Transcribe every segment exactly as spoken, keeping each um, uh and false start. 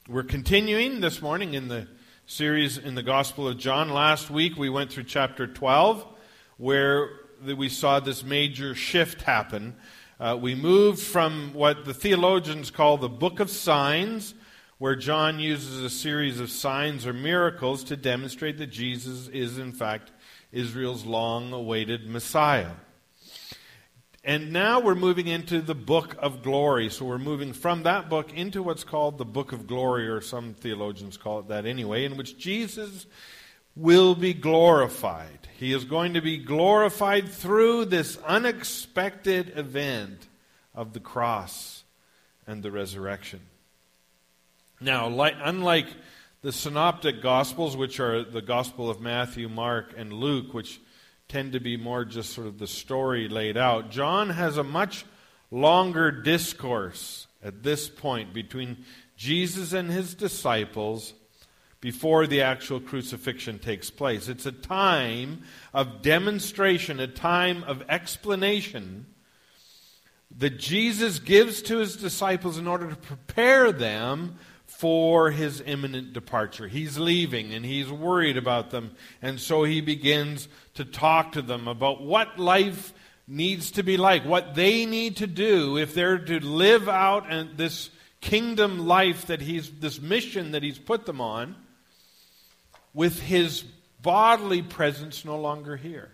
We're continuing this morning in the series in the Gospel of John. Last week we went through chapter twelve, where we saw this major shift happen. Uh, we moved from what the theologians call the Book of Signs, where John uses a series of signs or miracles to demonstrate that Jesus is, in fact, Israel's long-awaited Messiah. And now we're moving into the Book of Glory. So we're moving from that book into what's called the Book of Glory, or some theologians call it that anyway, in which Jesus will be glorified. He is going to be glorified through this unexpected event of the cross and the resurrection. Now, like, unlike the synoptic Gospels, which are the Gospel of Matthew, Mark, and Luke, which tend to be more just sort of the story laid out, John has a much longer discourse at this point between Jesus and his disciples before the actual crucifixion takes place. It's a time of demonstration, a time of explanation that Jesus gives to his disciples in order to prepare them for his imminent departure. He's leaving and he's worried about them, and so he begins to talk to them about what life needs to be like, what they need to do if they're to live out and this kingdom life that he's, this mission that he's put them on, with his bodily presence no longer here.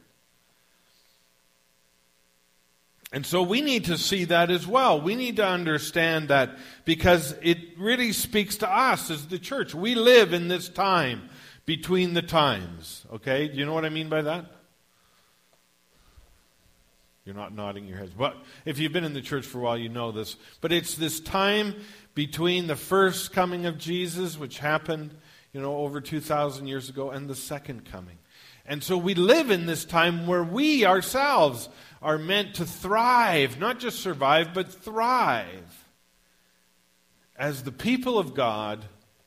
And so we need to see that as well. We need to understand that, because it really speaks to us as the church. We live in this time between the times. Okay? Do you know what I mean by that? You're not nodding your heads. But if you've been in the church for a while, you know this. But it's this time between the first coming of Jesus, which happened, you know, over two thousand years ago, and the second coming. And so we live in this time where we ourselves are meant to thrive, not just survive, but thrive as the people of God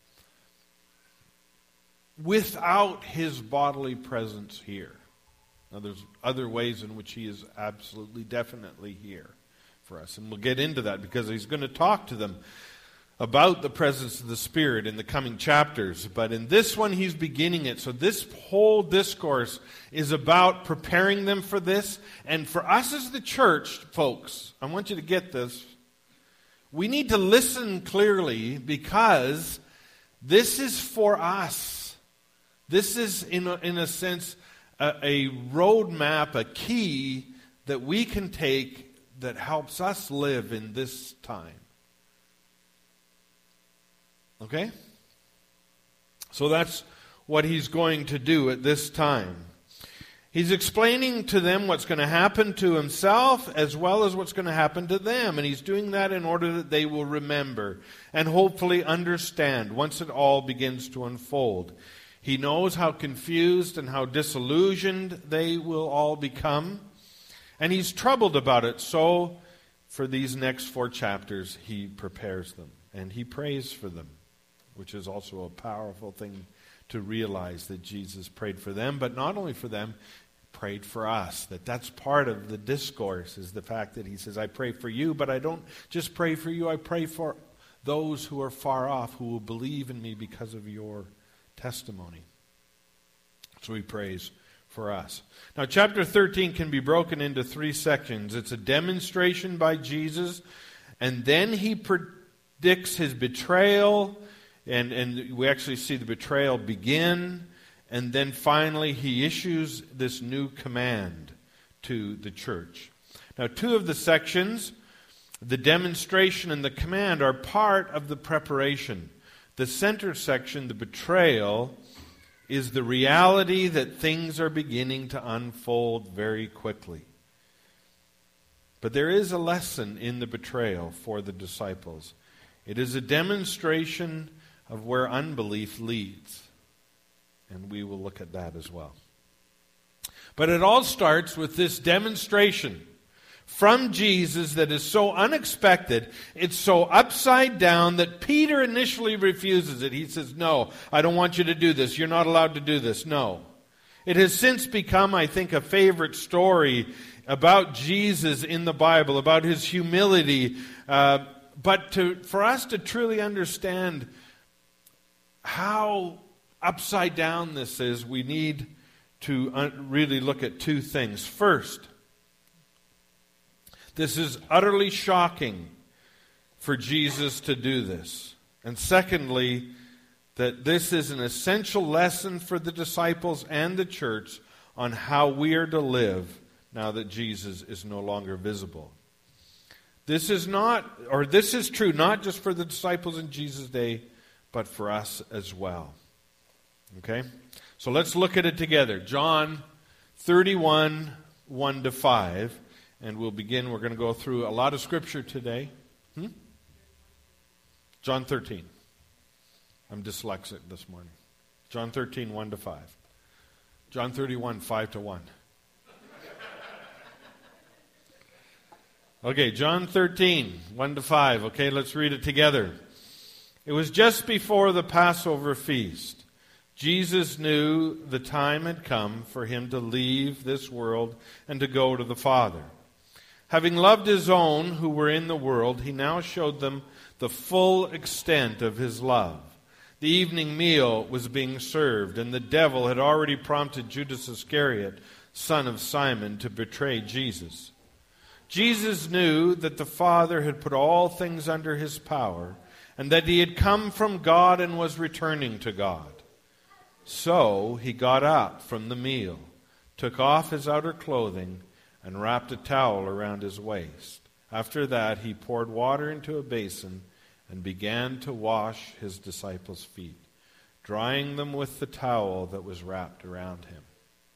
without his bodily presence here. Now, there's other ways in which he is absolutely, definitely here for us. And we'll get into that because he's going to talk to them about the presence of the Spirit in the coming chapters. But in this one, he's beginning it. So this whole discourse is about preparing them for this. And for us as the church, folks, I want you to get this. We need to listen clearly, because this is for us. This is, in a, in a sense, a, a roadmap, a key that we can take that helps us live in this time. Okay? So that's what he's going to do at this time. He's explaining to them what's going to happen to himself as well as what's going to happen to them. And he's doing that in order that they will remember and hopefully understand once it all begins to unfold. He knows how confused and how disillusioned they will all become. And he's troubled about it. So for these next four chapters, he prepares them. And he prays for them, which is also a powerful thing to realize, that Jesus prayed for them, but not only for them, prayed for us. That that's part of the discourse, is the fact that he says, I pray for you, but I don't just pray for you, I pray for those who are far off, who will believe in me because of your testimony. So he prays for us. Now, chapter thirteen can be broken into three sections. It's a demonstration by Jesus, and then he predicts his betrayal, and, and we actually see the betrayal begin, and then finally he issues this new command to the church. Now, two of the sections, the demonstration and the command, are part of the preparation. The center section, the betrayal, is the reality that things are beginning to unfold very quickly. But there is a lesson in the betrayal for the disciples. It is a demonstration of where unbelief leads. And we will look at that as well. But it all starts with this demonstration from Jesus that is so unexpected, it's so upside down, that Peter initially refuses it. He says, no, I don't want you to do this. You're not allowed to do this. No. It has since become, I think, a favorite story about Jesus in the Bible, about his humility. Uh, but to, for us to truly understand how upside down this is, we need to un- really look at two things. First, this is utterly shocking for Jesus to do this. And secondly, that this is an essential lesson for the disciples and the church on how we are to live now that Jesus is no longer visible. This is not, or this is true not just for the disciples in Jesus' day, but for us as well. Okay? So let's look at it together. John thirty-one, one to five. And we'll begin. We're going to go through a lot of scripture today. Hmm? John thirteen. I'm dyslexic this morning. John thirteen, one to five. John thirty-one, five to one. Okay, John thirteen, one to five. Okay, let's read it together. It was just before the Passover feast. Jesus knew the time had come for him to leave this world and to go to the Father. Having loved his own who were in the world, he now showed them the full extent of his love. The evening meal was being served, and the devil had already prompted Judas Iscariot, son of Simon, to betray Jesus. Jesus knew that the Father had put all things under his power, and that he had come from God and was returning to God. So he got up from the meal, took off his outer clothing, and wrapped a towel around his waist. After that, he poured water into a basin and began to wash his disciples' feet, drying them with the towel that was wrapped around him.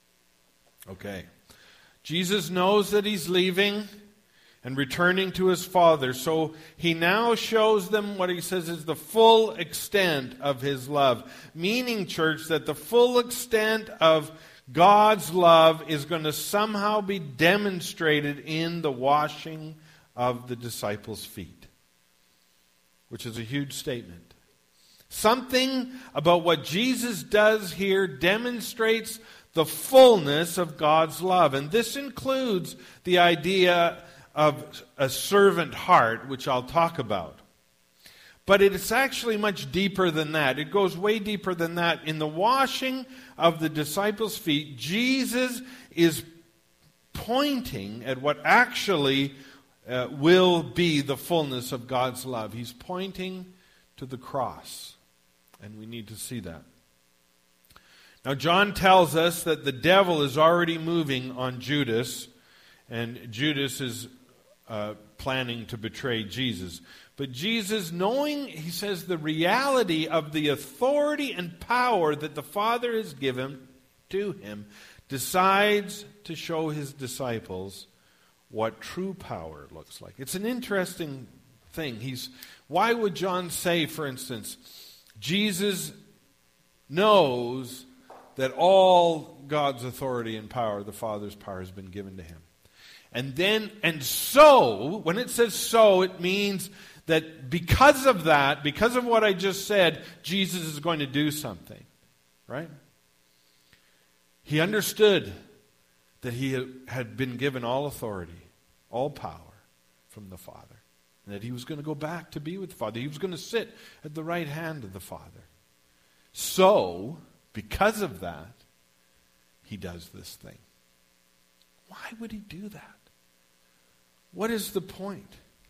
Okay. Jesus knows that he's leaving and returning to his Father, so he now shows them what he says is the full extent of his love. Meaning, church, that the full extent of God's love is going to somehow be demonstrated in the washing of the disciples' feet, which is a huge statement. Something about what Jesus does here demonstrates the fullness of God's love. And this includes the idea of a servant heart, which I'll talk about. But it's actually much deeper than that. It goes way deeper than that. In the washing of the disciples' feet, Jesus is pointing at what actually uh, will be the fullness of God's love. He's pointing to the cross. And we need to see that. Now, John tells us that the devil is already moving on Judas, and Judas is uh, planning to betray Jesus. But Jesus, knowing, he says, the reality of the authority and power that the Father has given to him, decides to show his disciples what true power looks like. It's an interesting thing. He's, why would John say, for instance, Jesus knows that all God's authority and power, the Father's power, has been given to him. And then, and so, when it says so, it means that because of that, because of what I just said, Jesus is going to do something. Right? He understood that he had been given all authority, all power from the Father. And that he was going to go back to be with the Father. He was going to sit at the right hand of the Father. So, because of that, he does this thing. Why would he do that? What is the point?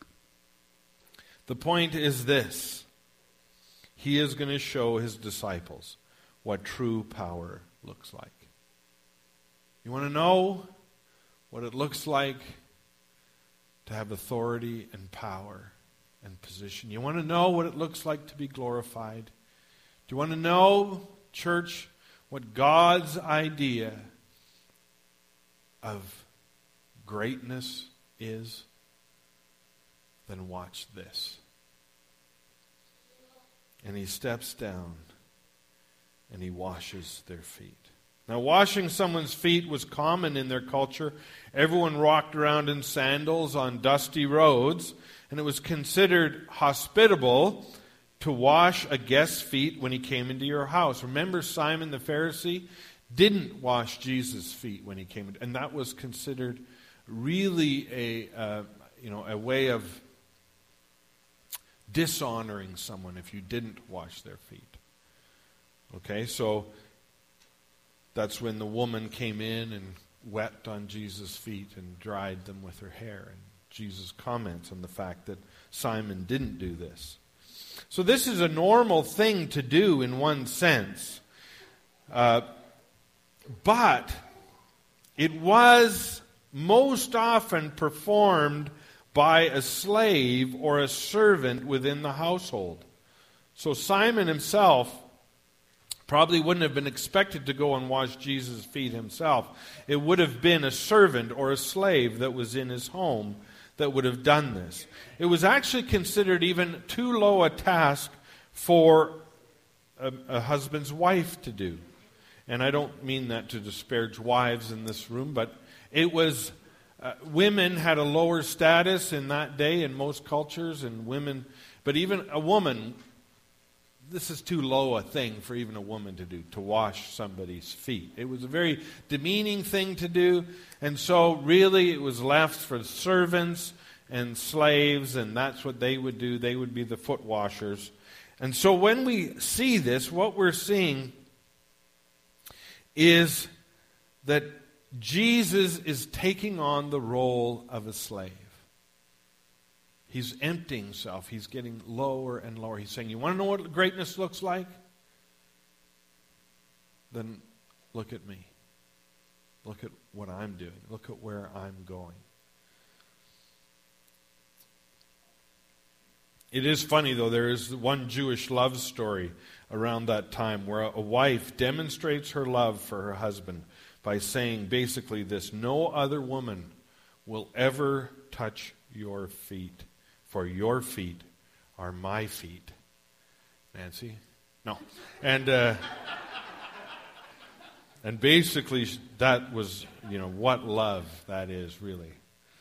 The point is this. He is going to show his disciples what true power looks like. You want to know what it looks like to have authority and power and position? You want to know what it looks like to be glorified? Do you want to know, church, what God's idea of greatness is? Then watch this. And he steps down and he washes their feet. Now, washing someone's feet was common in their culture. Everyone walked around in sandals on dusty roads, and it was considered hospitable to wash a guest's feet when he came into your house. Remember, Simon the Pharisee didn't wash Jesus' feet when he came in, and that was considered really a uh, you know a way of dishonoring someone if you didn't wash their feet. Okay, so that's when the woman came in and wept on Jesus' feet and dried them with her hair. And Jesus comments on the fact that Simon didn't do this. So this is a normal thing to do in one sense. Uh, but it was most often performed by a slave or a servant within the household. So Simon himself probably wouldn't have been expected to go and wash Jesus' feet himself. It would have been a servant or a slave that was in his home that would have done this. It was actually considered even too low a task for a, a husband's wife to do. And I don't mean that to disparage wives in this room, but it was, uh, women had a lower status in that day in most cultures, and women, but even a woman, this is too low a thing for even a woman to do, to wash somebody's feet. It was a very demeaning thing to do, and so really it was left for servants and slaves, and that's what they would do. They would be the foot washers. And so when we see this, what we're seeing is that Jesus is taking on the role of a slave. He's emptying himself. He's getting lower and lower. He's saying, you want to know what greatness looks like? Then look at me. Look at what I'm doing. Look at where I'm going. It is funny, though. There is one Jewish love story around that time where a wife demonstrates her love for her husband by saying basically this: no other woman will ever touch your feet, for your feet are my feet. Nancy? No. And uh, and basically that was, you know, what love that is, really.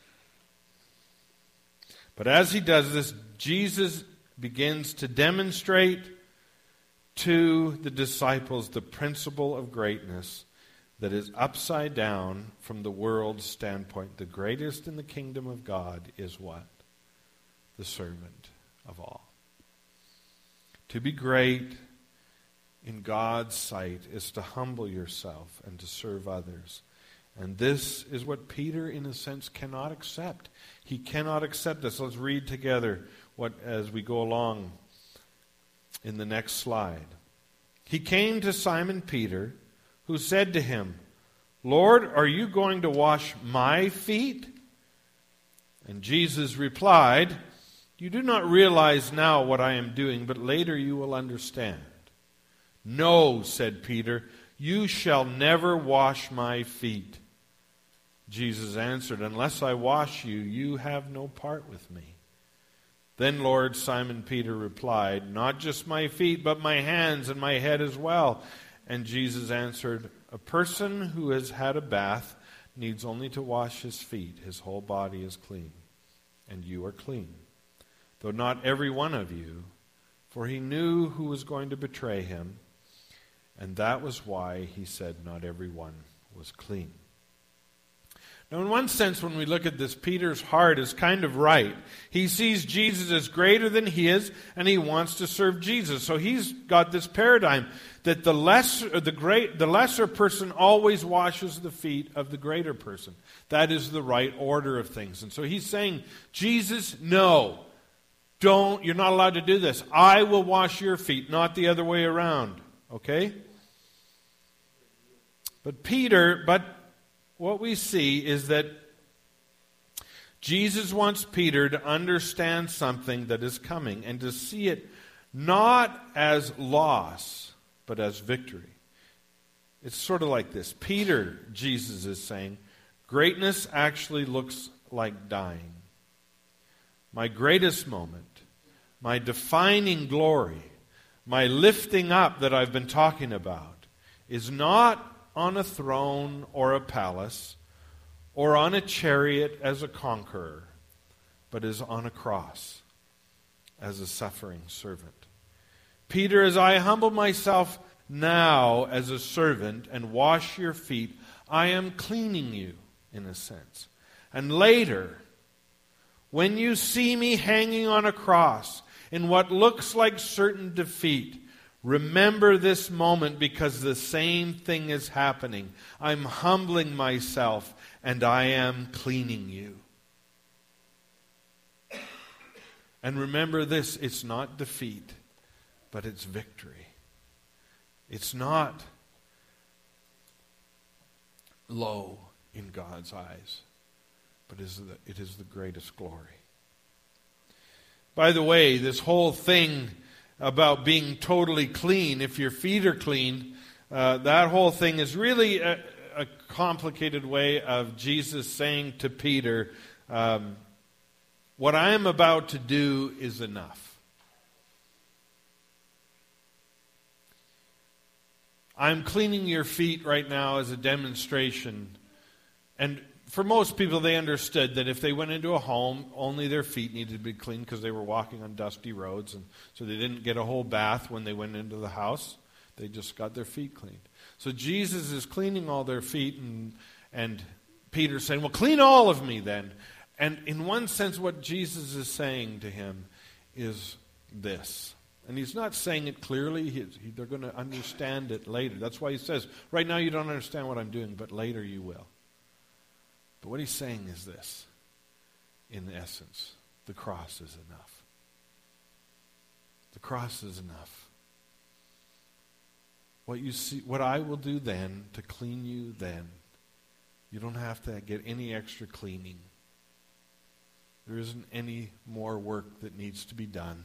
But as he does this, Jesus begins to demonstrate to the disciples the principle of greatness that is upside down from the world's standpoint. The greatest in the kingdom of God is what? The servant of all. To be great in God's sight is to humble yourself and to serve others. And this is what Peter, in a sense, cannot accept. He cannot accept this. Let's read together what as we go along in the next slide. He came to Simon Peter, who said to him, Lord, are you going to wash my feet? And Jesus replied, you do not realize now what I am doing, but later you will understand. No, said Peter, you shall never wash my feet. Jesus answered, unless I wash you, you have no part with me. Then Lord, Simon Peter replied, not just my feet, but my hands and my head as well. And Jesus answered, a person who has had a bath needs only to wash his feet. His whole body is clean, and you are clean, though not every one of you. For he knew who was going to betray him, and that was why he said not every one was clean. Now, in one sense, when we look at this, Peter's heart is kind of right. He sees Jesus as greater than he is, and he wants to serve Jesus. So he's got this paradigm that the lesser, the great, the lesser person always washes the feet of the greater person. That is the right order of things. And so he's saying, Jesus, no, don't. You're not allowed to do this. I will wash your feet, not the other way around. Okay? But Peter, but. What we see is that Jesus wants Peter to understand something that is coming and to see it not as loss, but as victory. It's sort of like this. Peter, Jesus is saying, greatness actually looks like dying. My greatest moment, my defining glory, my lifting up that I've been talking about is not on a throne or a palace, or on a chariot as a conqueror, but is on a cross as a suffering servant. Peter, as I humble myself now as a servant and wash your feet, I am cleaning you, in a sense. And later, when you see me hanging on a cross in what looks like certain defeat, Remember this moment because the same thing is happening. I'm humbling myself and I am cleaning you. And remember this, it's not defeat, but it's victory. It's not low in God's eyes, but is the, it is the greatest glory. By the way, this whole thing about being totally clean, if your feet are clean, uh, that whole thing is really a, a complicated way of Jesus saying to Peter, um, what I am about to do is enough. I'm cleaning your feet right now as a demonstration. And for most people, they understood that if they went into a home, only their feet needed to be cleaned because they were walking on dusty roads. And so they didn't get a whole bath when they went into the house. They just got their feet cleaned. So Jesus is cleaning all their feet, and, and Peter's saying, well, clean all of me then. And in one sense, what Jesus is saying to him is this. And he's not saying it clearly. He, he, they're going to understand it later. That's why he says, right now you don't understand what I'm doing, but later you will. But what he's saying is this. In essence, the cross is enough. The cross is enough. What you see, what I will do then to clean you then, you don't have to get any extra cleaning. There isn't any more work that needs to be done.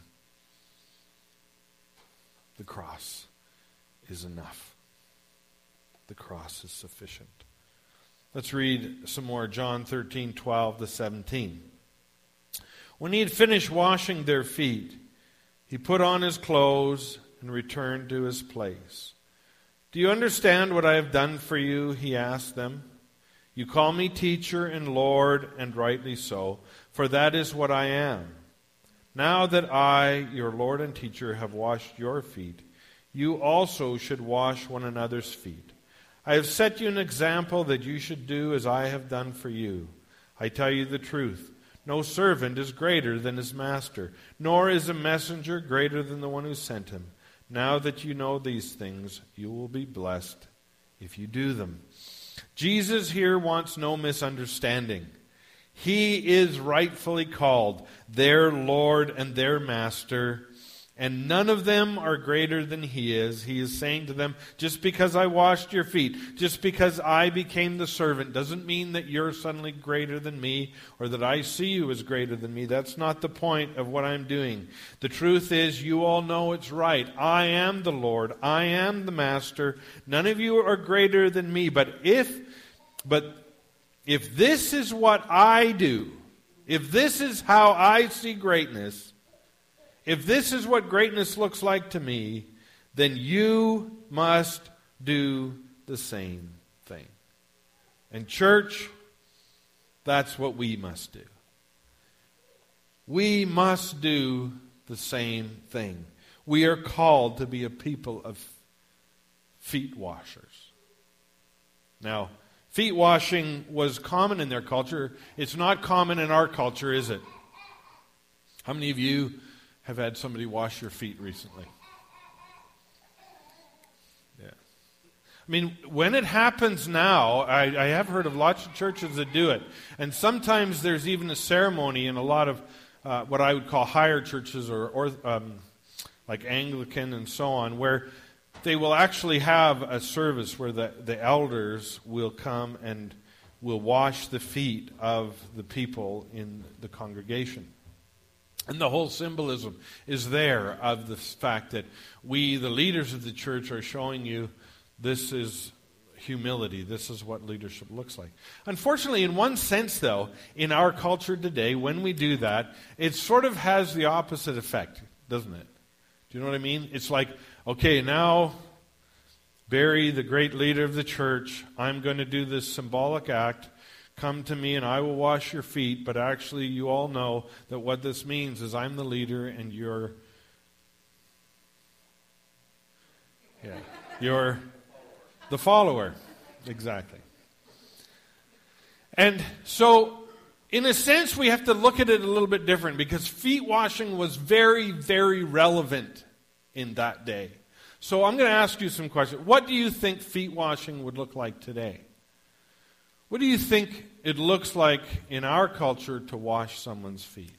The cross is enough. The cross is sufficient. Let's read some more, John thirteen, twelve to seventeen. When he had finished washing their feet, he put on his clothes and returned to his place. Do you understand what I have done for you? He asked them. You call me teacher and Lord, and rightly so, for that is what I am. Now that I, your Lord and teacher, have washed your feet, you also should wash one another's feet. I have set you an example that you should do as I have done for you. I tell you the truth. No servant is greater than his master, nor is a messenger greater than the one who sent him. Now that you know these things, you will be blessed if you do them. Jesus here wants no misunderstanding. He is rightfully called their Lord and their Master, and none of them are greater than He is. He is saying to them, just because I washed your feet, just because I became the servant, doesn't mean that you're suddenly greater than me, or that I see you as greater than me. That's not the point of what I'm doing. The truth is, you all know it's right. I am the Lord. I am the Master. None of you are greater than me. But if, but if this is what I do, if this is how I see greatness, if this is what greatness looks like to me, then you must do the same thing. And church, that's what we must do. We must do the same thing. We are called to be a people of feet washers. Now, feet washing was common in their culture. It's not common in our culture, is it? How many of you have had somebody wash your feet recently? Yeah. I mean, when it happens now, I, I have heard of lots of churches that do it. And sometimes there's even a ceremony in a lot of uh, what I would call higher churches or, or um, like Anglican and so on, where they will actually have a service where the, the elders will come and will wash the feet of the people in the congregation. And the whole symbolism is there of the fact that we, the leaders of the church, are showing you this is humility. This is what leadership looks like. Unfortunately, in one sense, though, in our culture today, when we do that, it sort of has the opposite effect, doesn't it? Do you know what I mean? It's like, okay, now, Barry, the great leader of the church, I'm going to do this symbolic act. Come to me and I will wash your feet, but actually you all know that what this means is I'm the leader and you're yeah, you're the follower. Exactly. And so, in a sense, we have to look at it a little bit different because feet washing was very, very relevant in that day. So I'm going to ask you some questions. What do you think feet washing would look like today? What do you think it looks like in our culture to wash someone's feet?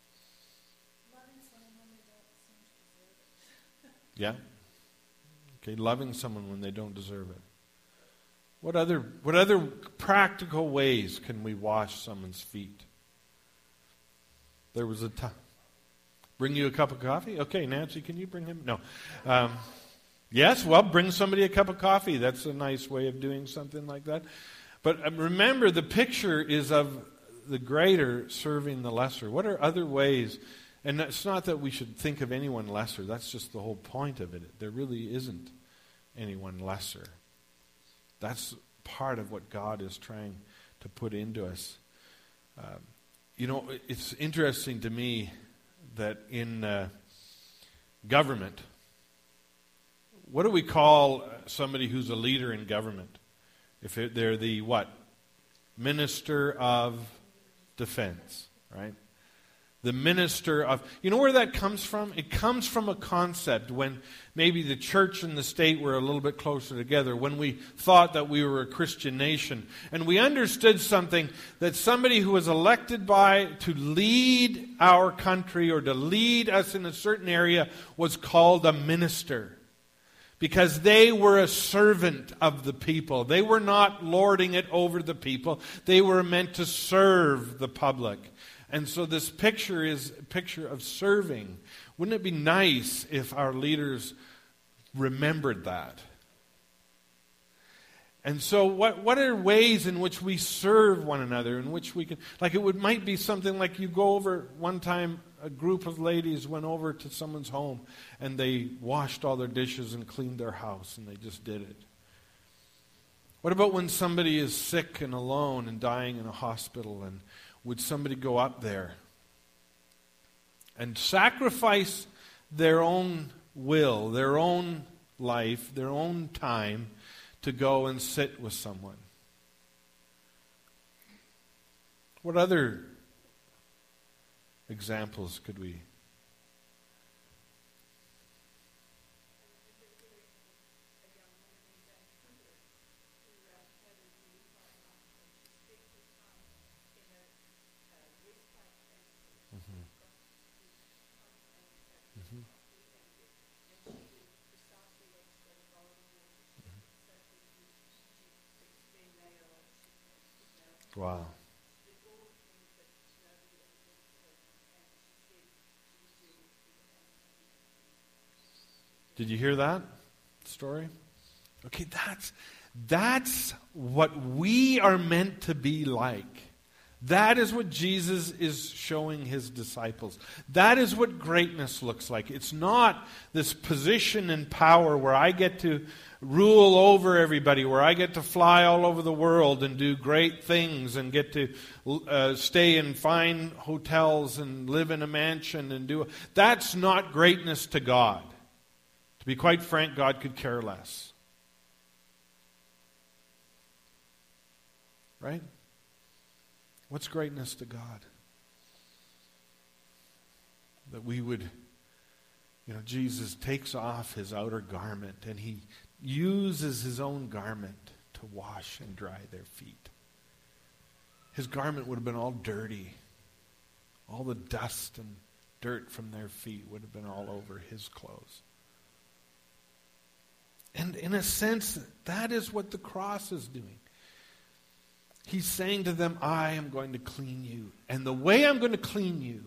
Yeah? Okay, loving someone when they don't deserve it. What other what other practical ways can we wash someone's feet? There was a time. Bring you a cup of coffee? Okay, Nancy, can you bring him? No. Um, yes, well, bring somebody a cup of coffee. That's a nice way of doing something like that. But um, remember, the picture is of the greater serving the lesser. What are other ways? And it's not that we should think of anyone lesser. That's just the whole point of it. There really isn't anyone lesser. That's part of what God is trying to put into us. Um, you know, it's interesting to me that in uh, government, what do we call somebody who's a leader in government? If it, they're the what? Minister of Defense, right? The minister of... You know where that comes from? It comes from a concept when maybe the church and the state were a little bit closer together, when we thought that we were a Christian nation. And we understood something, that somebody who was elected by to lead our country or to lead us in a certain area was called a minister. Because they were a servant of the people. They were not lording it over the people. They were meant to serve the public. And so this picture is a picture of serving. Wouldn't it be nice if our leaders remembered that? And so what, what are ways in which we serve one another, in which we can... Like it would might be something like you go over... One time a group of ladies went over to someone's home and they washed all their dishes and cleaned their house, and they just did it. What about when somebody is sick and alone and dying in a hospital, and would somebody go up there and sacrifice their own will, their own life, their own time to go and sit with someone? What other examples could we? Wow. Did you hear that story? Okay, that's that's what we are meant to be like. That is what Jesus is showing his disciples. That is what greatness looks like. It's not this position and power where I get to rule over everybody, where I get to fly all over the world and do great things and get to uh, stay in fine hotels and live in a mansion and do... That's not greatness to God. To be quite frank, God could care less. Right? What's greatness to God? That we would, you know, Jesus takes off his outer garment and he uses his own garment to wash and dry their feet. His garment would have been all dirty. All the dust and dirt from their feet would have been all over his clothes. And in a sense, that is what the cross is doing. He's saying to them, I am going to clean you. And the way I'm going to clean you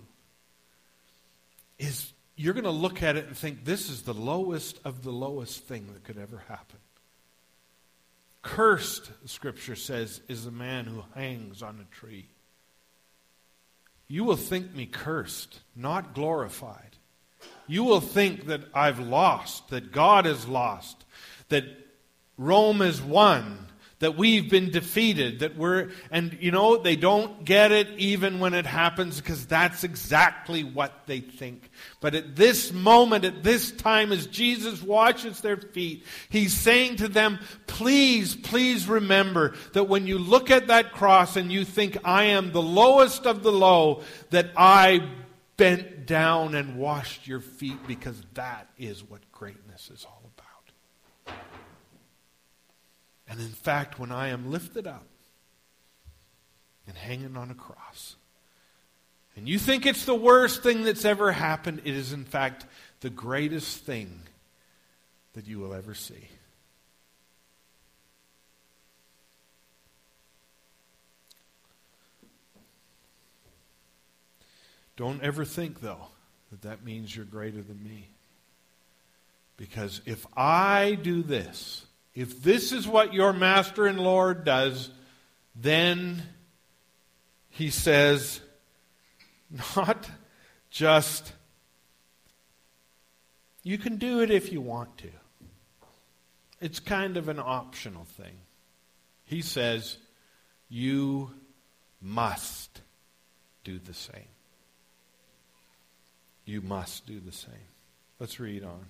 is you're going to look at it and think, this is the lowest of the lowest thing that could ever happen. Cursed, Scripture says, is the man who hangs on a tree. You will think me cursed, not glorified. You will think that I've lost, that God is lost, that Rome is won, that we've been defeated, that we're, and you know, they don't get it even when it happens, because that's exactly what they think. But at this moment, at this time, as Jesus washes their feet, he's saying to them, please, please remember that when you look at that cross and you think I am the lowest of the low, that I bent down and washed your feet, because that is what greatness is all about. And in fact, when I am lifted up and hanging on a cross, and you think it's the worst thing that's ever happened, it is in fact the greatest thing that you will ever see. Don't ever think, though, that that means you're greater than me. Because if I do this, if this is what your Master and Lord does, then he says, not just, you can do it if you want to. It's kind of an optional thing. He says, you must do the same. You must do the same. Let's read on.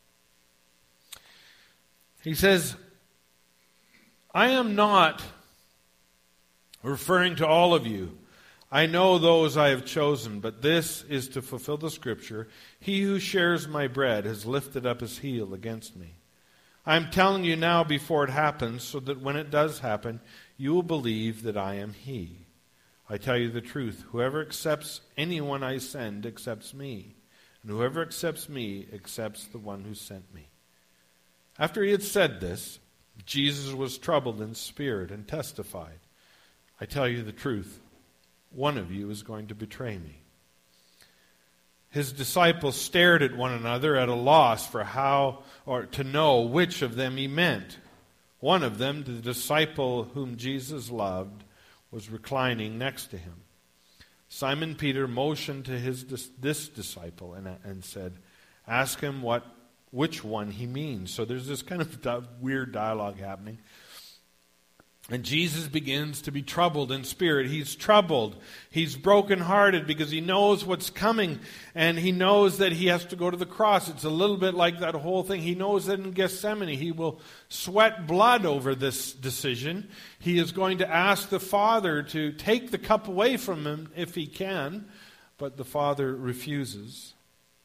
He says, I am not referring to all of you. I know those I have chosen, but this is to fulfill the scripture. He who shares my bread has lifted up his heel against me. I am telling you now before it happens, so that when it does happen, you will believe that I am he. I tell you the truth, whoever accepts anyone I send accepts me, and whoever accepts me accepts the one who sent me. After he had said this, Jesus was troubled in spirit and testified, I tell you the truth, one of you is going to betray me. His disciples stared at one another at a loss for how or to know which of them he meant. One of them, the disciple whom Jesus loved, was reclining next to him. Simon Peter motioned to his this disciple and, and said, ask him what which one he means. So there's this kind of di- weird dialogue happening. And Jesus begins to be troubled in spirit. He's troubled. He's brokenhearted because he knows what's coming. And he knows that he has to go to the cross. It's a little bit like that whole thing. He knows that in Gethsemane he will sweat blood over this decision. He is going to ask the Father to take the cup away from him if he can. But the Father refuses.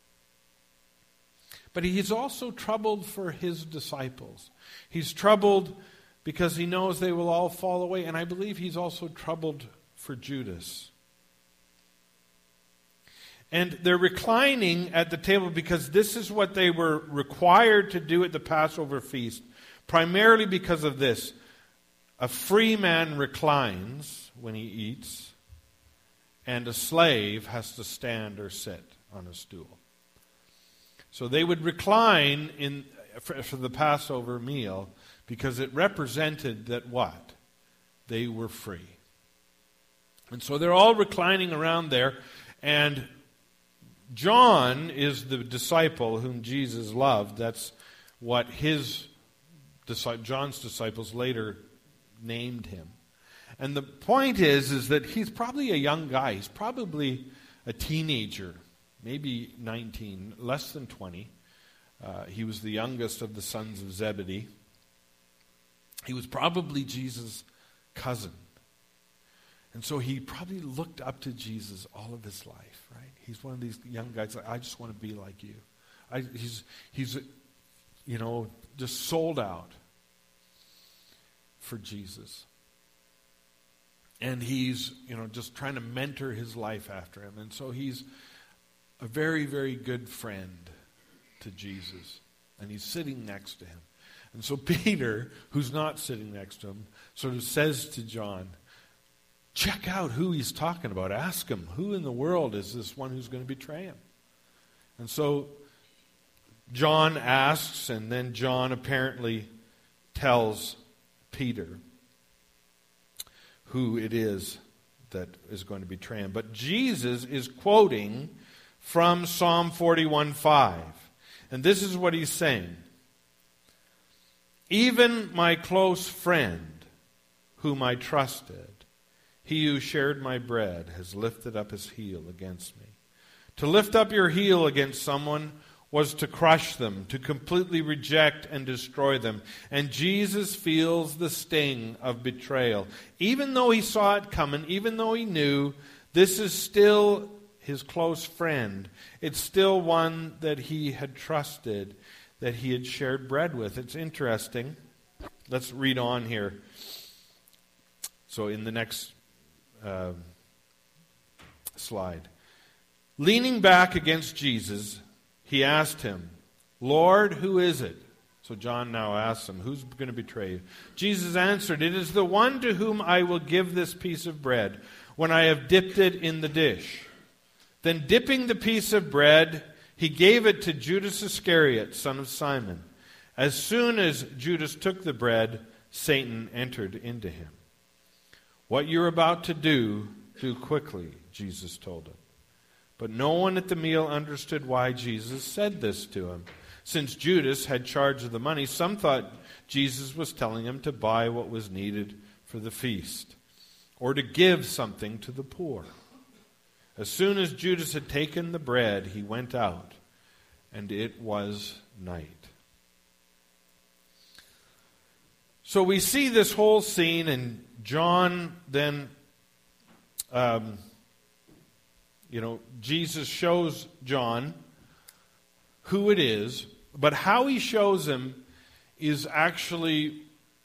But he's also troubled for his disciples. He's troubled because he knows they will all fall away. And I believe he's also troubled for Judas. And they're reclining at the table because this is what they were required to do at the Passover feast. Primarily because of this. A free man reclines when he eats, and a slave has to stand or sit on a stool. So they would recline in for, for the Passover meal because it represented that what? They were free. And so they're all reclining around there, and John is the disciple whom Jesus loved. That's what his John's disciples later named him. And the point is, is that he's probably a young guy. He's probably a teenager, maybe nineteen, less than twenty. Uh, he was the youngest of the sons of Zebedee. He was probably Jesus' cousin. And so he probably looked up to Jesus all of his life, right? He's one of these young guys like, I just want to be like you. I, he's, he's, you know, just sold out for Jesus. And he's, you know, just trying to mentor his life after him. And so he's a very, very good friend to Jesus. And he's sitting next to him. And so Peter, who's not sitting next to him, sort of says to John, check out who he's talking about. Ask him, who in the world is this one who's going to betray him? And so John asks, and then John apparently tells Peter who it is that is going to betray him. But Jesus is quoting from Psalm forty-one five. And this is what he's saying. Even my close friend, whom I trusted, he who shared my bread, has lifted up his heel against me. To lift up your heel against someone was to crush them, to completely reject and destroy them. And Jesus feels the sting of betrayal. Even though he saw it coming, even though he knew, this is still his close friend. It's still one that he had trusted, that he had shared bread with. It's interesting. let's read on here. So in the next uh, slide. Leaning back against Jesus, he asked him, Lord, who is it? So John now asks him, who's going to betray you? Jesus answered, it is the one to whom I will give this piece of bread when I have dipped it in the dish. Then dipping the piece of bread, he gave it to Judas Iscariot, son of Simon. As soon as Judas took the bread, Satan entered into him. What you're about to do, do quickly, Jesus told him. But no one at the meal understood why Jesus said this to him. Since Judas had charge of the money, some thought Jesus was telling him to buy what was needed for the feast, or to give something to the poor. As soon as Judas had taken the bread, he went out, and it was night. So we see this whole scene, and John then, um, you know, Jesus shows John who it is, but how he shows him is actually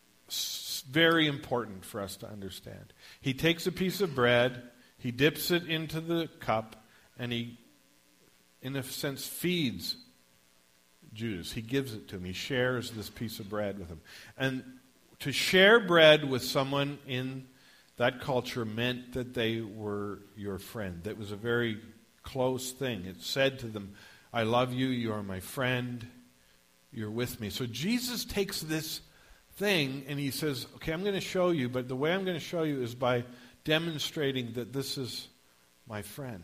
very important for us to understand. He takes a piece of bread, he dips it into the cup, and he, in a sense, feeds Judas. He gives it to him. He shares this piece of bread with him. And to share bread with someone in that culture meant that they were your friend. That was a very close thing. It said to them, I love you, you are my friend, you're with me. So Jesus takes this thing and he says, okay, I'm going to show you, but the way I'm going to show you is by demonstrating that this is my friend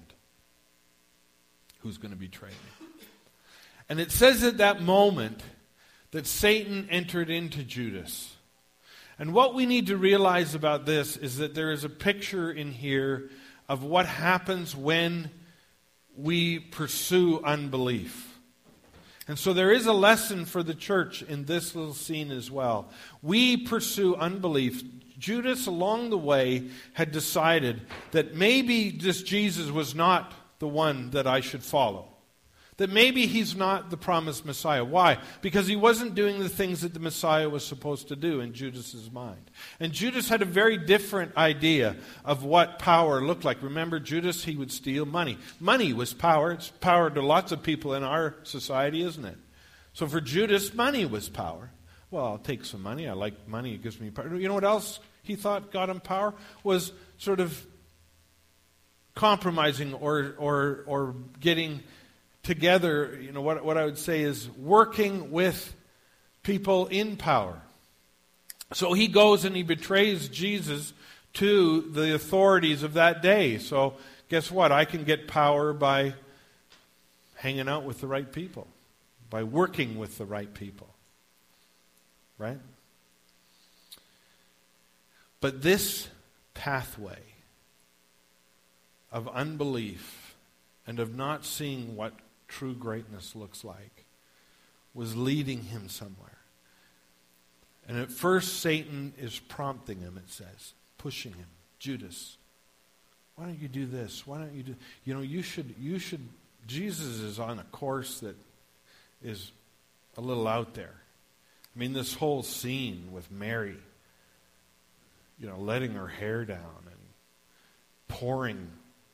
who's going to betray me. And it says at that moment that Satan entered into Judas. And what we need to realize about this is that there is a picture in here of what happens when we pursue unbelief. And so there is a lesson for the church in this little scene as well. We pursue unbelief. Judas, along the way, had decided that maybe this Jesus was not the one that I should follow. That maybe he's not the promised Messiah. Why? Because he wasn't doing the things that the Messiah was supposed to do in Judas's mind. And Judas had a very different idea of what power looked like. Remember, Judas, he would steal money. Money was power. It's power to lots of people in our society, isn't it? So for Judas, money was power. Well, I'll take some money. I like money. It gives me power. You know what else he thought got him power? Was sort of compromising or or or getting together, you know, what, what I would say is working with people in power. So he goes and he betrays Jesus to the authorities of that day. So guess what? I can get power by hanging out with the right people, by working with the right people. Right? But this pathway of unbelief and of not seeing what true greatness looks like was leading him somewhere. And at first Satan is prompting him, it says, pushing him. Judas, why don't you do this? Why don't you do, you know, you should, you should, Jesus is on a course that is a little out there. I mean, this whole scene with Mary, you know, letting her hair down and pouring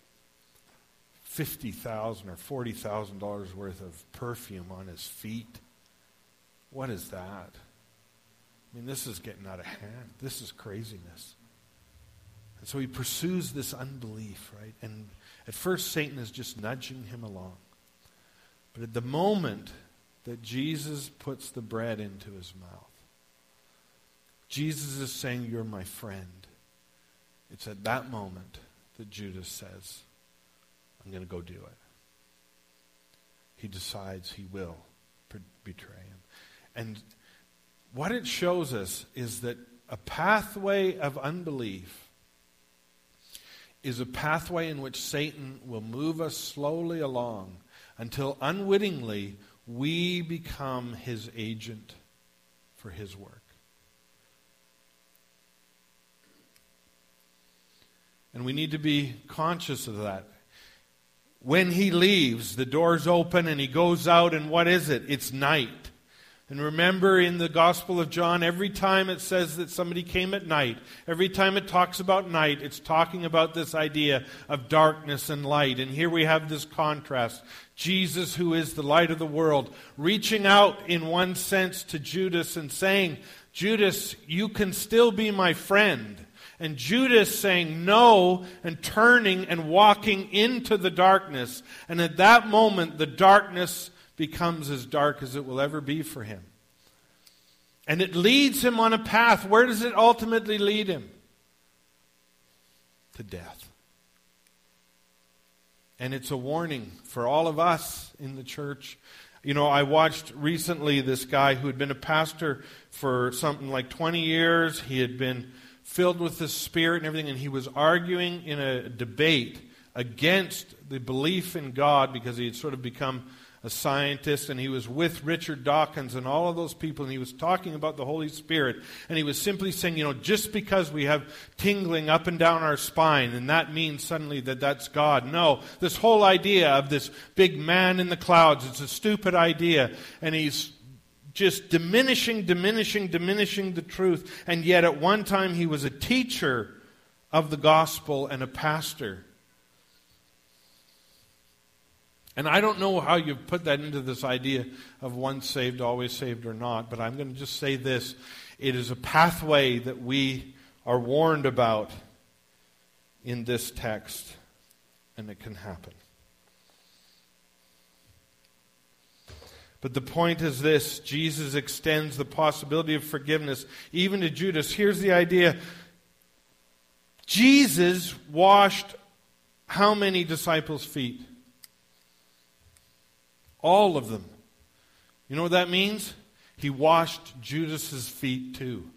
fifty thousand dollars or forty thousand dollars worth of perfume on his feet. What is that? I mean, this is getting out of hand. This is craziness. And so he pursues this unbelief, right? And at first, Satan is just nudging him along. But at the moment that Jesus puts the bread into his mouth, Jesus is saying, you're my friend. It's at that moment that Judas says, I'm going to go do it. He decides he will betray him. And what it shows us is that a pathway of unbelief is a pathway in which Satan will move us slowly along until unwittingly we become his agent for his work. And we need to be conscious of that. When he leaves, the door's open and he goes out, and what is it? It's night. And remember, in the Gospel of John, every time it says that somebody came at night, every time it talks about night, it's talking about this idea of darkness and light. And here we have this contrast. Jesus, who is the light of the world, reaching out in one sense to Judas and saying, Judas, you can still be my friend. And Judas saying no and turning and walking into the darkness. And at that moment, the darkness becomes as dark as it will ever be for him. And it leads him on a path. Where does it ultimately lead him? To death. And it's a warning for all of us in the church. You know, I watched recently this guy who had been a pastor for something like twenty years. He had been filled with the Spirit and everything, and he was arguing in a debate against the belief in God because he had sort of become a scientist, and he was with Richard Dawkins and all of those people, and he was talking about the Holy Spirit, and he was simply saying, you know, just because we have tingling up and down our spine, and that means suddenly that that's God. No, this whole idea of this big man in the clouds, it's a stupid idea, and he's just diminishing, diminishing, diminishing the truth, and yet at one time he was a teacher of the gospel and a pastor. And I don't know how you put that into this idea of once saved, always saved or not, but I'm going to just say this. It is a pathway that we are warned about in this text, and it can happen. But the point is this: Jesus extends the possibility of forgiveness even to Judas. Here's the idea. Jesus washed how many disciples' feet? All of them. You know what that means? He washed Judas's feet too.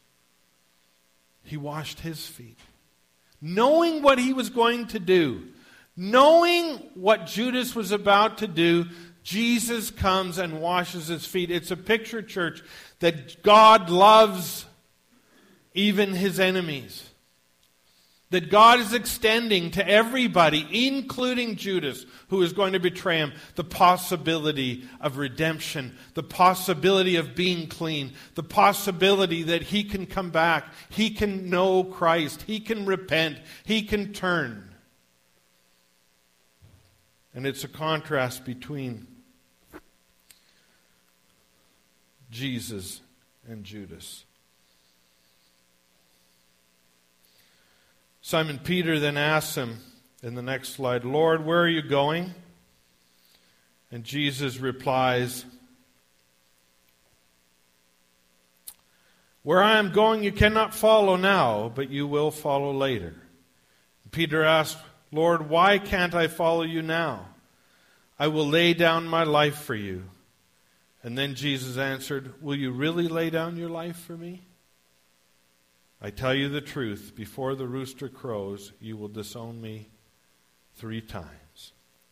He washed his feet. Knowing what he was going to do, knowing what Judas was about to do, Jesus comes and washes his feet. It's a picture, church, that God loves even his enemies. That God is extending to everybody, including Judas, who is going to betray him, the possibility of redemption, the possibility of being clean, the possibility that he can come back, he can know Christ, he can repent, he can turn. And it's a contrast between Jesus and Judas. Simon Peter then asks him in the next slide, Lord, where are you going? And Jesus replies, where I am going you cannot follow now, but you will follow later. Peter asked, Lord, why can't I follow you now? I will lay down my life for you. And then Jesus answered, will you really lay down your life for me? I tell you the truth, before the rooster crows, you will disown me three times.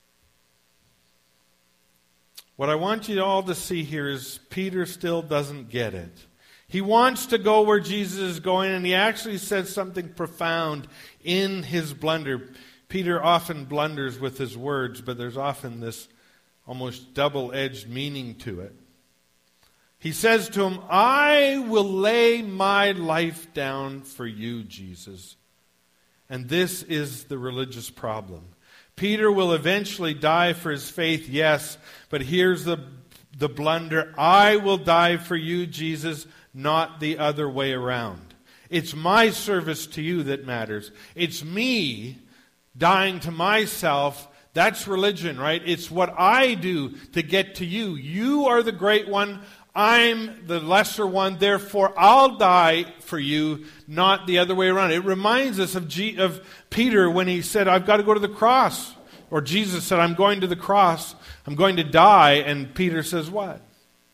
What I want you all to see here is Peter still doesn't get it. He wants to go where Jesus is going, and he actually says something profound in his blunder. Peter often blunders with his words, but there's often this almost double-edged meaning to it. He says to him, I will lay my life down for you, Jesus. And this is the religious problem. Peter will eventually die for his faith, yes, but here's the, the blunder. I will die for you, Jesus, not the other way around. It's my service to you that matters. It's me dying to myself. That's religion, right? It's what I do to get to you. You are the great one. I'm the lesser one, therefore I'll die for you, not the other way around. It reminds us of, G- of Peter when he said, I've got to go to the cross. Or Jesus said, I'm going to the cross. I'm going to die. And Peter says, what?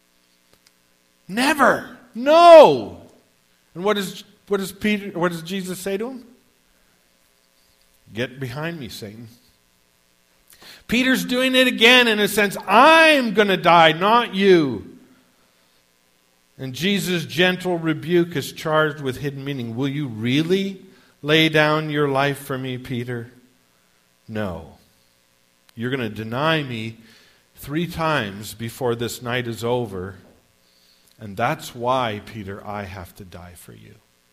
Never. No. And what does, what does Peter, what does Jesus say to him? Get behind me, Satan. Peter's doing it again in a sense. I'm going to die, not you. And Jesus' gentle rebuke is charged with hidden meaning. Will you really lay down your life for me, Peter? No. You're going to deny me three times before this night is over. And that's why, Peter, I have to die for you.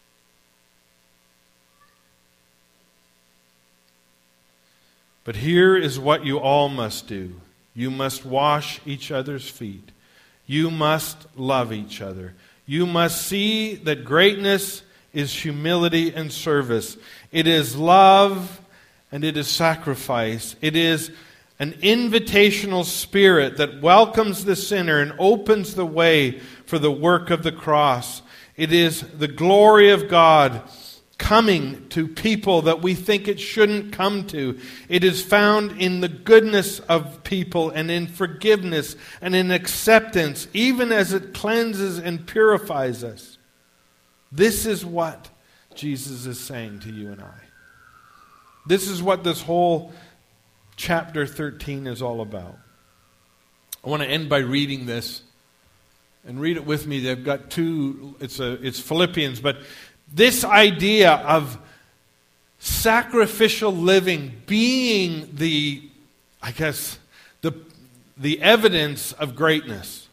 But here is what you all must do. You must wash each other's feet. You must love each other. You must see that greatness is humility and service. It is love and it is sacrifice. It is an invitational spirit that welcomes the sinner and opens the way for the work of the cross. It is the glory of God coming to people that we think it shouldn't come to. It is found in the goodness of people and in forgiveness and in acceptance, even as it cleanses and purifies us. This is what Jesus is saying to you and I. This is what this whole chapter thirteen is all about. I want to end by reading this, and read it with me. They've got two, it's a, it's Philippians, but this idea of sacrificial living being the, I guess, the, the evidence of greatness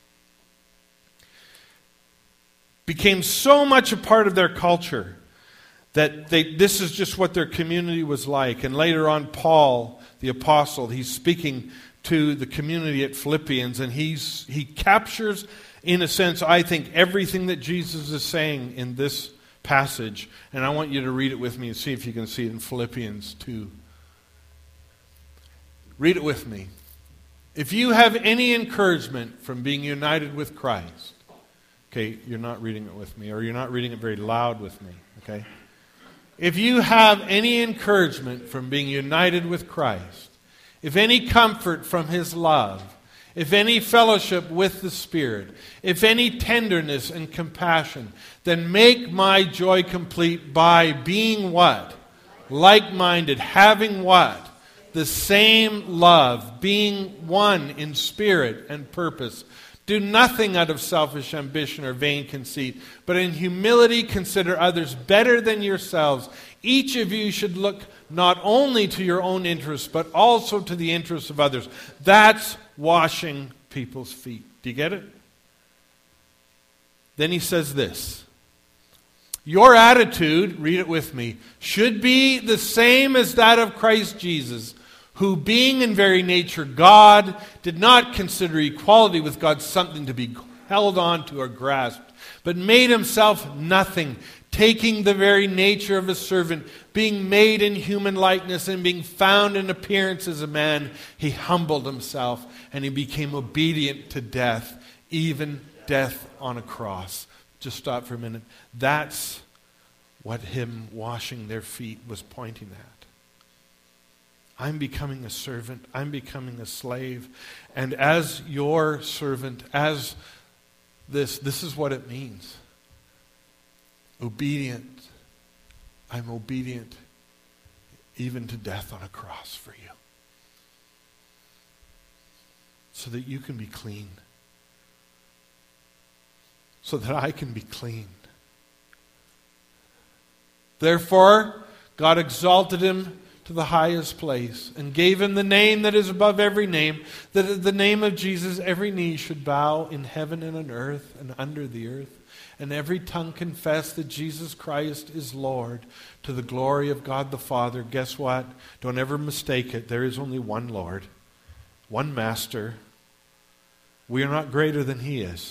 became so much a part of their culture that they, this is just what their community was like. And later on, Paul, the apostle, he's speaking to the community at Philippians, and he's he captures, in a sense, I think, everything that Jesus is saying in this passage. And I want you to read it with me and see if you can see it in Philippians two. Read it with me. If you have any encouragement from being united with Christ, okay, you're not reading it with me, or you're not reading it very loud with me, okay? If you have any encouragement from being united with Christ, if any comfort from His love, if any fellowship with the Spirit, if any tenderness and compassion, then make my joy complete by being what? Like-minded, having what? The same love, being one in spirit and purpose. Do nothing out of selfish ambition or vain conceit, but in humility consider others better than yourselves. Each of you should look not only to your own interests, but also to the interests of others. That's washing people's feet. Do you get it? Then he says this. Your attitude, read it with me, should be the same as that of Christ Jesus, who being in very nature God, did not consider equality with God something to be held on to or grasped, but made himself nothing, taking the very nature of a servant, being made in human likeness and being found in appearance as a man, he humbled himself and he became obedient to death, even death on a cross. Just stop for a minute. That's what him washing their feet was pointing at. I'm becoming a servant. I'm becoming a slave. And as your servant, as this, this is what it means. Obedient. I'm obedient even to death on a cross for you. So that you can be clean. So that I can be clean. Therefore, God exalted him to the highest place and gave him the name that is above every name, that at the name of Jesus every knee should bow in heaven and on earth and under the earth, and every tongue confess that Jesus Christ is Lord, to the glory of God the Father. Guess what? Don't ever mistake it. There is only one Lord, one Master. We are not greater than He is.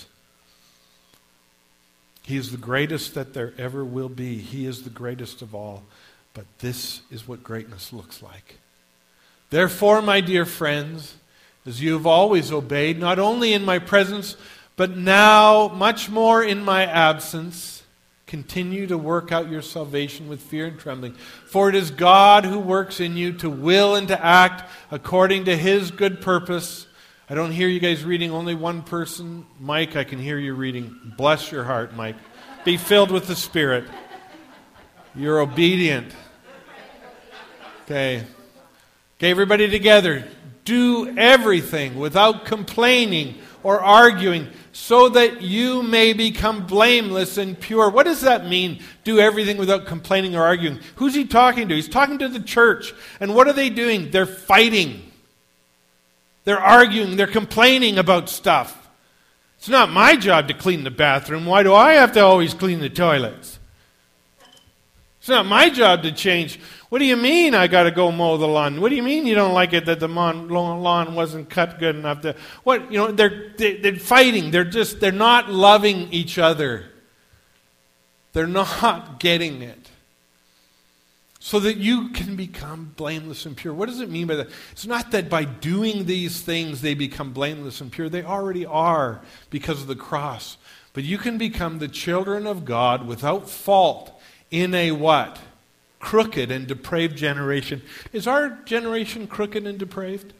He is the greatest that there ever will be. He is the greatest of all. But this is what greatness looks like. Therefore, my dear friends, as you have always obeyed, not only in my presence, but now much more in my absence, continue to work out your salvation with fear and trembling. For it is God who works in you to will and to act according to His good purpose. I don't hear you guys reading only one person. Mike, I can hear you reading. Bless your heart, Mike. Be filled with the Spirit. You're obedient. Okay. Okay, everybody together. Do everything without complaining or arguing, so that you may become blameless and pure. What does that mean? Do everything without complaining or arguing. Who's he talking to? He's talking to the church. And what are they doing? They're fighting. They're arguing. They're complaining about stuff. It's not my job to clean the bathroom. Why do I have to always clean the toilets? It's not my job to change. What do you mean I got to go mow the lawn? What do you mean you don't like it that the lawn wasn't cut good enough? To, what, you know, they're, they're fighting. They're just, they're not loving each other. They're not getting it. So that you can become blameless and pure. What does it mean by that? It's not that by doing these things they become blameless and pure. They already are because of the cross. But you can become the children of God without fault in a what? Crooked and depraved generation. Is our generation crooked and depraved?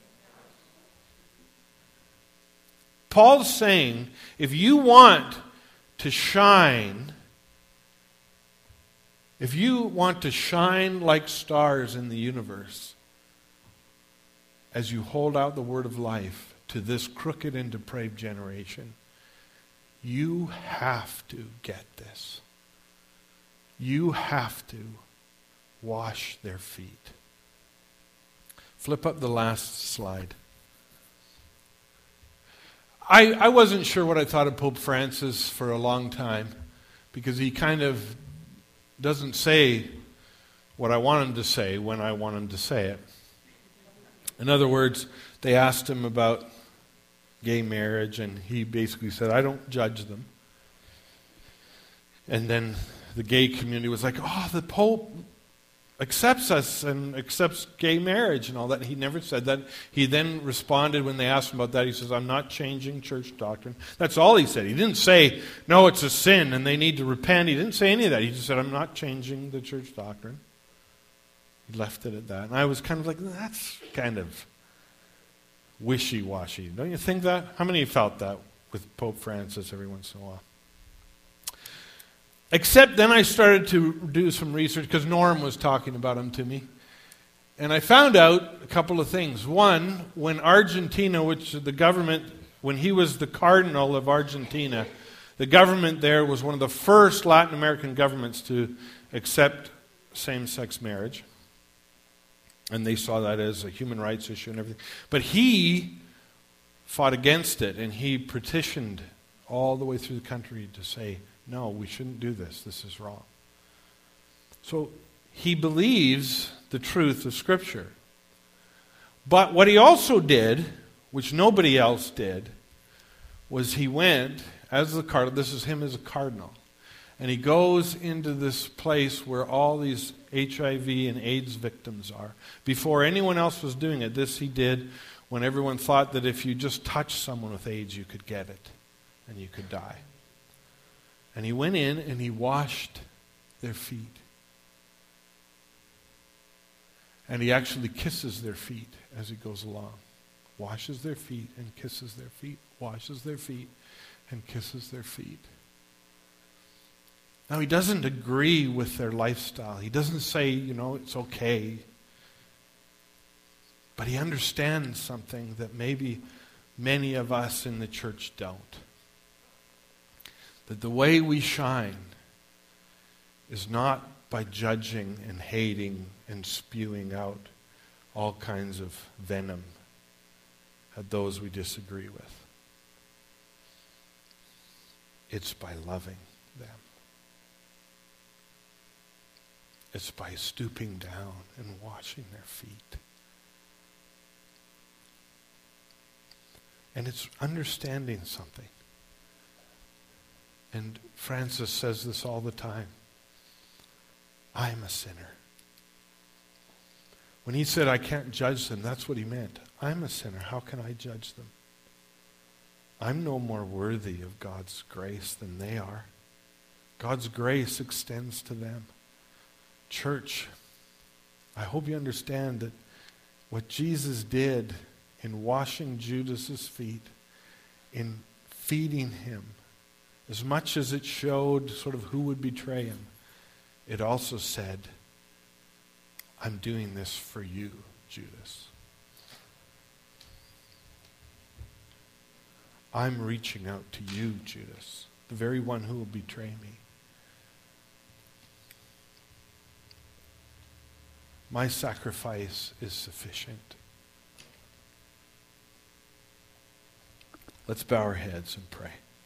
Paul's saying, if you want to shine, if you want to shine like stars in the universe, as you hold out the word of life to this crooked and depraved generation, you have to get this. You have to wash their feet. Flip up the last slide. I, I wasn't sure what I thought of Pope Francis for a long time because he kind of doesn't say what I want him to say when I want him to say it. In other words, they asked him about gay marriage and he basically said, I don't judge them. And then the gay community was like, oh, the Pope accepts us and accepts gay marriage and all that. He never said that. He then responded when they asked him about that. He says, I'm not changing church doctrine. That's all he said. He didn't say, no, it's a sin and they need to repent. He didn't say any of that. He just said, I'm not changing the church doctrine. He left it at that. And I was kind of like, that's kind of wishy-washy. Don't you think that? How many felt that with Pope Francis every once in a while? Except then I started to do some research because Norm was talking about him to me. And I found out a couple of things. One, when Argentina, which the government, when he was the cardinal of Argentina, the government there was one of the first Latin American governments to accept same-sex marriage. And they saw that as a human rights issue and everything. But he fought against it, and he petitioned all the way through the country to say, no, we shouldn't do this. This is wrong. So he believes the truth of Scripture. But what he also did, which nobody else did, was he went as the cardinal. This is him as a cardinal. And he goes into this place where all these H I V and AIDS victims are. Before anyone else was doing it, this he did when everyone thought that if you just touched someone with AIDS, you could get it and you could die. And he went in and he washed their feet. And he actually kisses their feet as he goes along. Washes their feet and kisses their feet. Washes their feet and kisses their feet. Now, he doesn't agree with their lifestyle. He doesn't say, you know, it's okay. But he understands something that maybe many of us in the church don't. That the way we shine is not by judging and hating and spewing out all kinds of venom at those we disagree with. It's by loving them. It's by stooping down and washing their feet. And it's understanding something. And Francis says this all the time. I'm a sinner. When he said, I can't judge them, that's what he meant. I'm a sinner. How can I judge them? I'm no more worthy of God's grace than they are. God's grace extends to them. Church, I hope you understand that what Jesus did in washing Judas's feet, in feeding him, as much as it showed sort of who would betray him, it also said, I'm doing this for you, Judas. I'm reaching out to you, Judas, the very one who will betray me. My sacrifice is sufficient. Let's bow our heads and pray.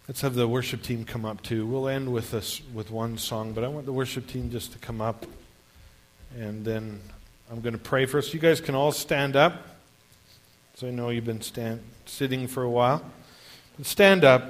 Let's have the worship team come up too. We'll end with this with one song, but I want the worship team just to come up, and then I'm going to pray for us. You guys can all stand up. So I know you've been stand, sitting for a while. But stand up.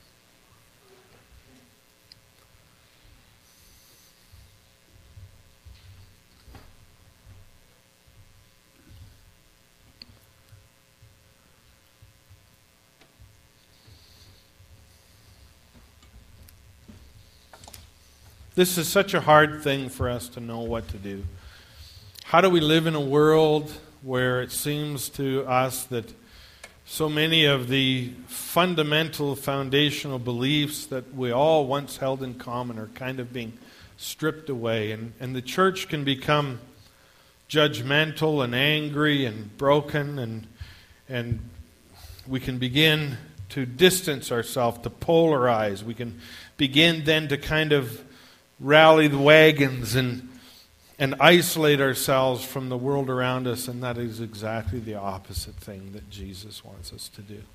This is such a hard thing for us to know what to do. How do we live in a world where it seems to us that so many of the fundamental, foundational beliefs that we all once held in common are kind of being stripped away, and, and the church can become judgmental and angry and broken, and and we can begin to distance ourselves, to polarize. We can begin then to kind of rally the wagons and and isolate ourselves from the world around us, and that is exactly the opposite thing that Jesus wants us to do.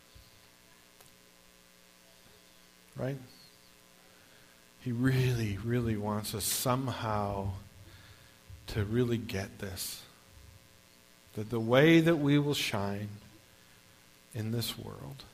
Right? He really, really wants us somehow to really get this. That the way that we will shine in this world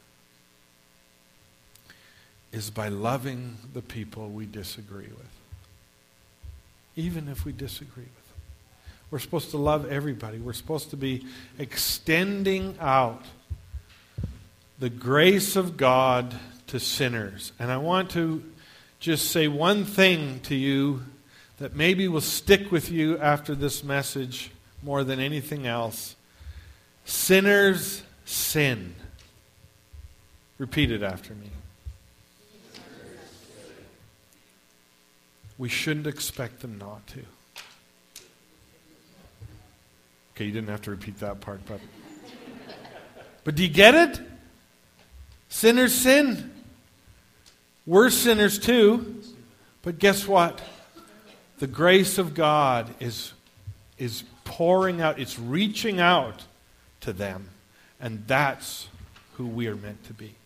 is by loving the people we disagree with. Even if we disagree with them. We're supposed to love everybody. We're supposed to be extending out the grace of God to sinners. And I want to just say one thing to you that maybe will stick with you after this message more than anything else. Sinners sin. Repeat it after me. We shouldn't expect them not to. Okay, you didn't have to repeat that part, but but do you get it? Sinners sin. We're sinners too, but guess what? The grace of God is is pouring out, it's reaching out to them, and that's who we are meant to be.